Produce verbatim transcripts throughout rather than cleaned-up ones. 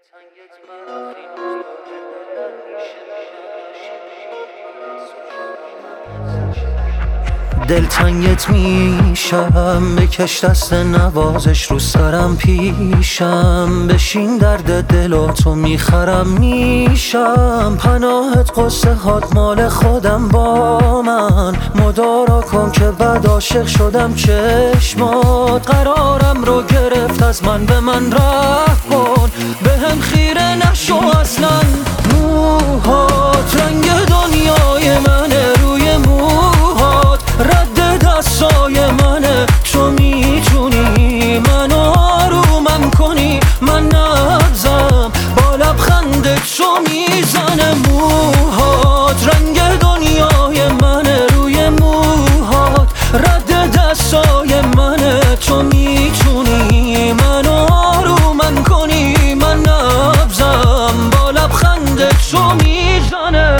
دلتنگت میشم، بکش دست نوازش رو سرم پیشم، بشین درد دلاتو میخرم میشم، پناهت قصه هات مال خودم با من، مدارا کن که بعد عاشق شدم چشمات، قرارم رو گرفت از من به من رحم کن، به هم خیره نشو اصلا، موهات رنگ دنیای منه، روی موهات رد دستای منه، تو میتونی منو آرومم کنی، من نبزم با لبخندت تو میزنه، موهات رنگ دنیای منه، روی موهات رد دستای منه، تو میتونی منو آرومم کنی، من نبزم با لبخندت تو میزنه.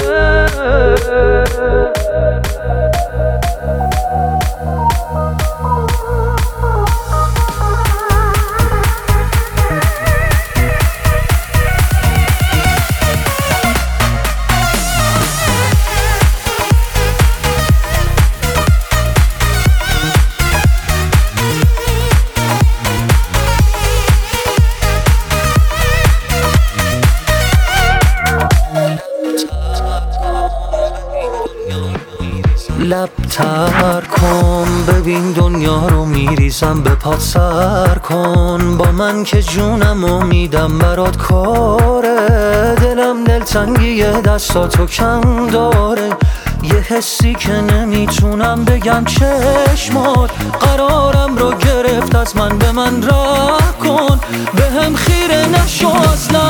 لب تر کن ببین دنیا رو میریزم به پات، سر کن با من که جونم و میدم برات کاره، دلم دلتنگی دستاتو کم داره، یه حسی که نمیتونم بگم چشمات، قرارم رو گرفت از من به من رحم کن، به هم خیره نشو اصلا،